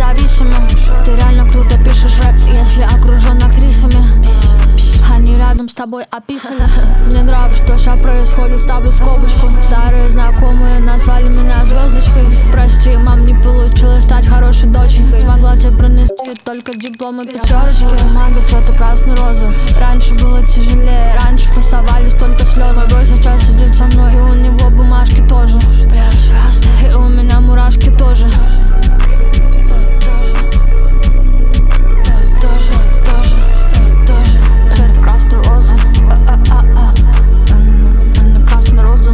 независимо. Ты реально круто пишешь рэп, если окружен актрисами. Они рядом с тобой описались. Мне нравится, что сейчас происходит, ставлю скобочку. Старые знакомые назвали меня звездочкой. Прости, мам, не получилось стать хорошей доченькой. Смогла тебе пронести только дипломы пятерочки. Манго цвета красной розы. Раньше было тяжелее, раньше фасовались только слезы. Мой